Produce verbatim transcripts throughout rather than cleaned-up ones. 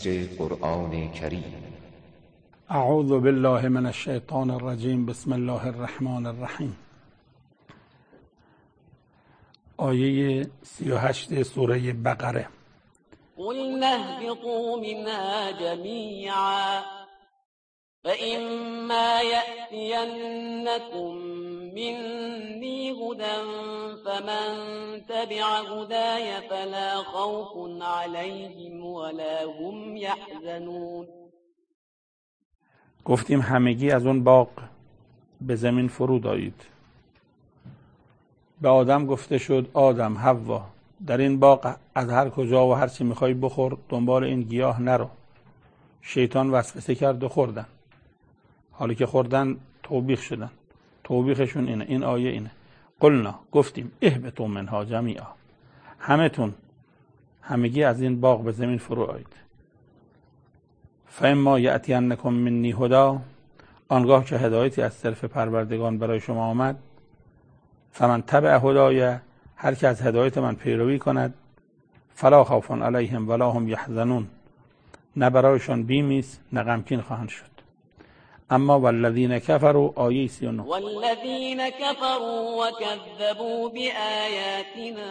تفسیر قرآن کریم. اعوذ بالله من الشیطان الرجیم. بسم الله الرحمن الرحیم. آیه سی و هشت سوره بقره. قلنا اهبطوا منها جميعا فإما يأتينكم مني هدى فمن تبع هداي فلا خوف عليهم ولا هم يحزنون. گفتیم همگی از اون باغ به زمین فرود آیید. به آدم گفته شد آدم، حوا، در این باغ از هر کجا و هر چی میخوای بخور، دنبال این گیاه نرو. شیطان وسوسه کرد و خوردن. حالی که خوردن توبیخ شدن. توبیخشون اینه، این آیه اینه. قلنا، گفتیم اهبطوا منها جمیعا، همتون همگی از این باغ به زمین فرو آیید. فاما یأتینکم منی هدی، آنگاه که هدایتی از طرف پروردگان برای شما آمد، فمن تبع هدای، هر که از هدایت من پیروی کند، فلا خوف علیهم ولا هم یحزنون، نه برایشان بیمی است نه غمگین خواهند شد. اما والذین کفروا، آیه سی و نه. والذین کفروا وکذبوا بآیاتنا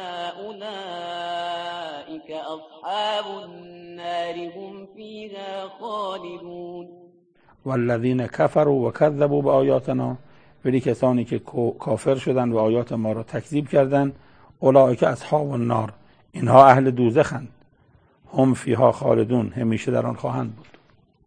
اولئک اصحاب النار هم فیها خالدون. والذین کفروا وکذبوا بآیاتنا، ولی کسانی که کافر شدند و آیات ما را تکذیب کردند، اولئک اصحاب النار، اینها اهل دوزخند، هم فیها خالدون، همیشه در آن خواهند بود.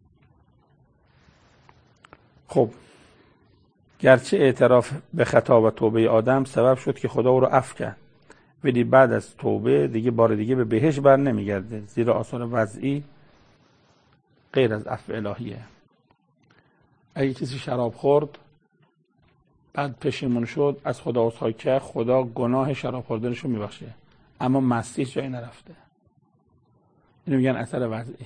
خب گرچه اعتراف به خطا و توبه آدم سبب شد که خدا او را عفو کرد، ولی بعد از توبه دیگه بار دیگه به بهشت بر نمیگرده، زیرا آثار وضعی غیر از عفو الهیه. اگه کسی شراب خورد بعد پشیمون شد، از خدا عذرخواهی کرد، خدا گناه شراب خوردنش رو میبخشه، اما مستیش جایی نرفته. اینو میگن اثر وضعی.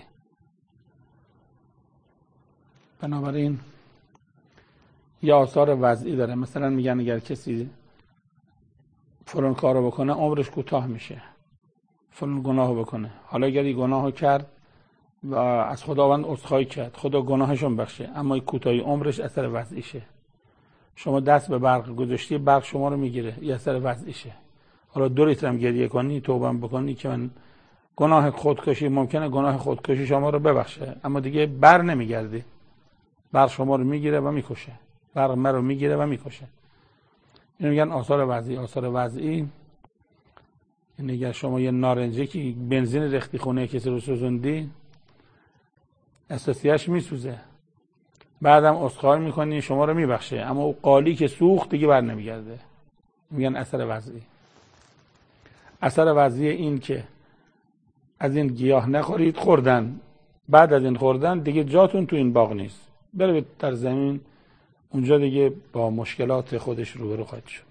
بنابراین یا آثار وضعی داره. مثلا میگن اگر کسی فلان کارو بکنه عمرش کوتاه میشه، فلان گناهو بکنه. حالا اگر این گناهو کرد و از خداوند عذرخواهی کرد، خدا گناهشو بخشه، اما این کوتاهی عمرش اثر وضعیشه. شما دست به برق گذاشتی، برق شما رو میگیره، این اثر وضعیشه. حالا دو لیتر هم گریه کنی، توبه بکنی که من گناه خودکشی، ممکنه گناه خودکشی شما رو ببخشه، اما دیگه بر نمیگردی. برق شما رو میگیره و میکشه، برق من رو میگیره و میکشه. اینو میگن آثار وضعی. آثار وضعی یعنی اگر شما یه نارنجی که بنزین ریختی خونه کسی رو سوزوندی، اساسیاش میسوزه، بعدم عذرخواهی میکنی شما رو میبخشه، اما اون قالی که سوخت دیگه بر نمیگرده. میگن اثر وضعی. اثر وضعی این که از این گیاه نخورید، خوردن، بعد از این خوردن دیگه جاتون تو این باغ نیست، بروید در زمین، اونجا دیگه با مشکلات خودش روبرو خواهید شد.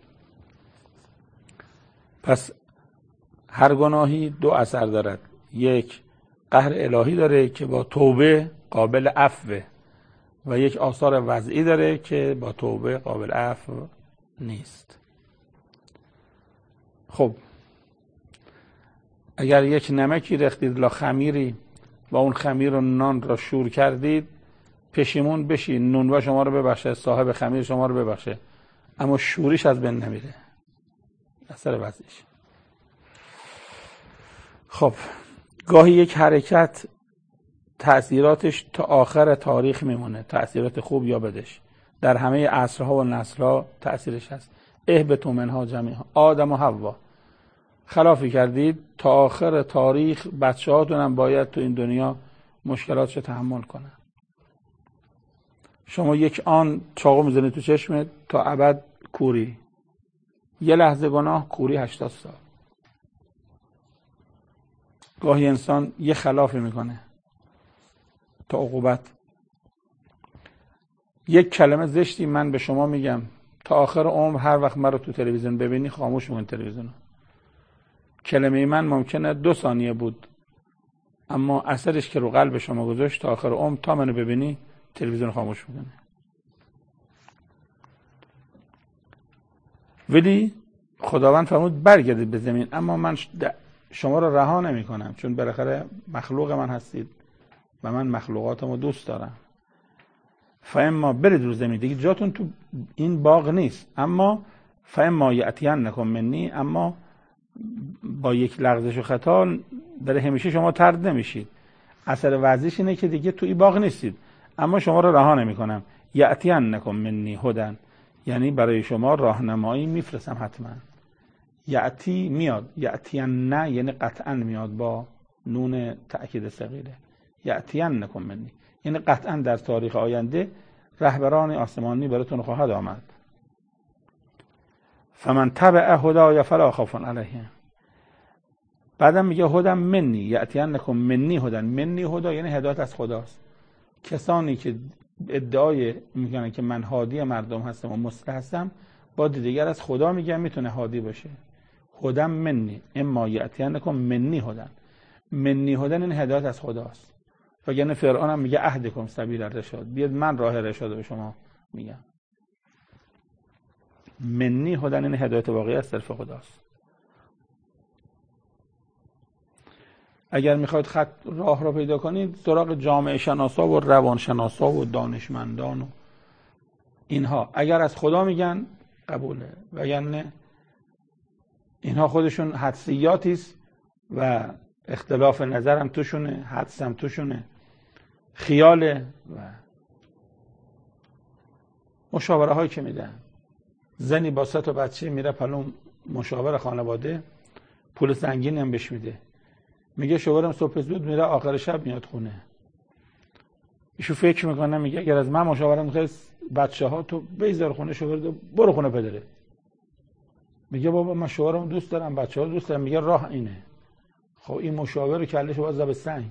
پس هر گناهی دو اثر دارد. یک قهر الهی داره که با توبه قابل عفوه، و یک آثار وضعی داره که با توبه قابل عفو نیست. خب اگر یک نمکی ریختید لا خمیری و اون خمیر و نان را شور کردید، پشیمون بشی، نونوا شما رو ببخشه، صاحب خمیر شما رو ببخشه، اما شوریش از بین نمیره، اثر وضعیش. خب گاهی یک حرکت تأثیراتش تا آخر تاریخ میمونه، تأثیرات خوب یا بدش، در همه عصرها و نسلها تأثیرش هست. اهبطوا منها جمیعا، آدم و حوا خلافی کردید، تا آخر تاریخ بچه هاتون هم باید تو این دنیا مشکلاتشو تحمل کنن. شما یک آن چاقو میزنی تو چشمت، تا ابد کوری. یه لحظه گناه، کوری هشتاد سال. گاهی انسان یه خلافی میکنه تا عقوبت. یک کلمه زشتی من به شما میگم، تا آخر عمر هر وقت من رو تو تلویزیون ببینی خاموش میکن تلویزیونو. کلمه من ممکنه دو ثانیه بود، اما اثرش که رو قلب شما گذاشت تا آخر عمر، تا منو ببینی تلویزیون خاموش میکنه. ولی خداوند فرمود برگردید به زمین، اما من شما رو رها نمی کنم، چون بالاخره مخلوق من هستید، و من مخلوقاتمو دوست دارم. فاما برید رو زمین، دیگه جاتون تو این باغ نیست. اما فاما یأتینکم منی، اما با یک لغزش و خطا در همیشه شما طرد نمیشید. اثر وضعیش اینه که دیگه تو این باغ نیستید، اما شما رو رها نمیکنم. یأتینکم منی هدن، یعنی برای شما راهنمایی میفرستم حتما. یأتی میاد، یأتین نه یعنی قطعا میاد با نون تأکید صغیره. یأتینکم منی یعنی قطعا در تاریخ آینده رهبران آسمانی براتون خواهد آمد. فمن تبع هدای فلا خوف علیهم. بعدم میگه هدن منی، یأتینکم منی هدن. منی هدا یعنی هدایت از خداست. کسانی که ادعای میکنن که من هادی مردم هستم و مصلح هستم، با دیگر از خدا میگن میتونه هادی باشه. هدن منی، اما یأتینکم منی هدن. منی هدن این هدایت از خداست. وگرنه فرعون هم میگه اهدکم سبیل الرشاد، بیاد من راه رشاد به شما میگم. منی هدن این هدایت واقعی از طرف خداست. اگر میخواید خط راه را پیدا کنید، سراغ جامعه شناسا و روان شناسا و دانشمندان و اینها، اگر از خدا میگن قبوله، وگرنه اینها خودشون حدسیاتی است و اختلاف نظرم توشونه، حدسم توشونه، خیاله. و مشاوره هایی که میدن، زنی با سه تا بچه میره پلو مشاور خانواده، پول سنگینی هم بهش میده، میگه شوهرم صبح زود میره آخر شب میاد خونه. ایشو فکر میکنه، میگه اگر از من مشاوره میخوای بچه ها تو بیزار خونه شوهر دو برو خونه پدره. میگه بابا من شوهرم دوست دارم، بچه ها دوست دارم. میگه راه اینه. خب این مشاور کلش باز به سنگ.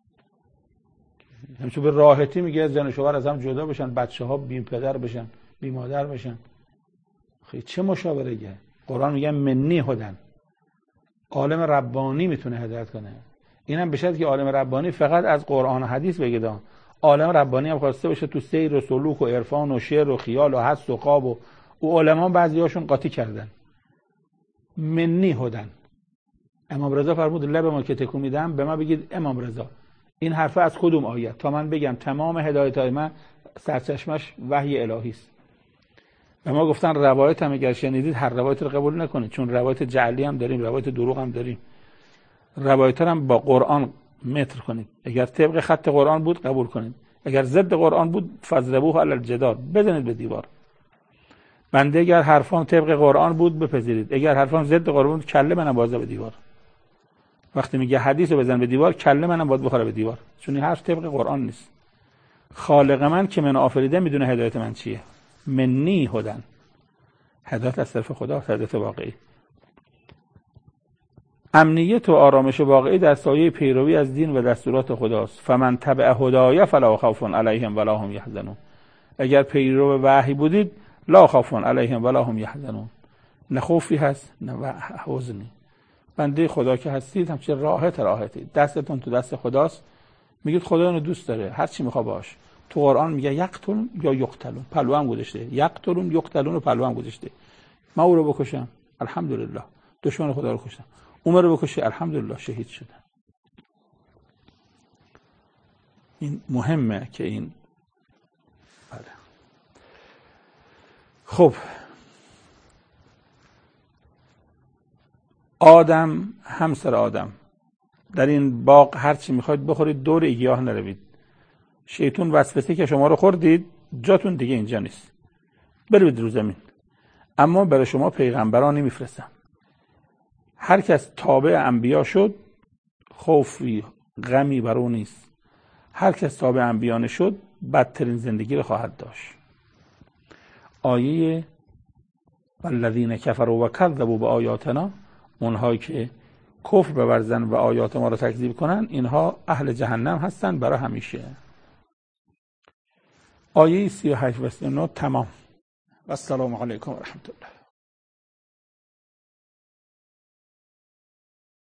همچون به راحتی میگه زن و شوهر از هم جدا بشن، بچه ها بی پدر بشن، بی مادر بشن. خب چه مشاوره گه؟ قرآن میگه منی هدن. عالم ربانی میتونه هدایت کنه. اینم بشه که عالم ربانی فقط از قرآن و حدیث بگه. عالم ربانی هم خواسته باشه تو سیر و سلوک و عرفان و شعر و خیال و حس و خواب و او علما بعضیاشون قاطی کردن. منی هدن. امام رضا فرمود لب ما که تکون میدم به ما بگید امام رضا. این حرف از کدوم آیه؟ تا من بگم تمام هدایت‌های من سرچشمش وحی الهی است. به ما گفتن روایت هم اگر شنیدید هر روایت رو قبول نکنید، چون روایت جعلی هم داریم، روایت دروغ هم داریم. روایت هم با قرآن متر کنید. اگر طبق خط قرآن بود قبول کنید، اگر ضد قرآن بود فضربوه علی الجدار، بزنید به دیوار. بنده اگر حرفام طبق قرآن بود بپذیرید، اگر حرفام ضد قرآن بود کله منم بازه به دیوار. وقتی میگه حدیثو بزن به دیوار، کله منم باید بخوره به دیوار، چون این حرف طبق قرآن نیست. خالق من که من آفریده میدونه هدایت من چیه. منی هدن، هدایت از طرف خدا، هدایت واقعی. امنیت و آرامش واقعی در سایه پیروی از دین و دستورات خداست. فمن تبع هدای فلا خوف علیهم ولا هم یحزنون. اگر پیرو وحی بودید لا خوف علیهم ولا هم یحزنون، نه خوفی هست نه حزنی. بنده خدا که هستید همچه راحت راحتید، دستتون تو دست خداست. میگید خدا اینو دوست داره، هر چی میخواد باش. تو قرآن میگه یقتلون یا یقتلون، پلو هم گذاشته. یقتلون یقتلون و پلو هم گذاشته. من او رو بکشم الحمدلله، دشمن خدا رو کشتم. عمر رو بکشه الحمدلله شهید شدن. این مهمه که این بله. خب آدم، همسر آدم، در این باغ هر چی میخواید بخورید، دور گیاه نروید. شیطان وسوسه که شما رو خوردید، جاتون دیگه اینجا نیست، برید رو زمین. اما برای شما پیغمبرانی میفرستم. هر کس تابع انبیا شد خوفی غمی بر او نیست. هر کس تابع انبیا نشد بدترین زندگی رو خواهد داشت. آیه والذین کفروا و کذبوا بآیاتنا، اونهایی که کفر بورزن و آیات ما رو تکذیب کنن، اینها اهل جهنم هستن برای همیشه. آیه سی و هشت و سی و نه تمام. و السلام علیکم و رحمت الله.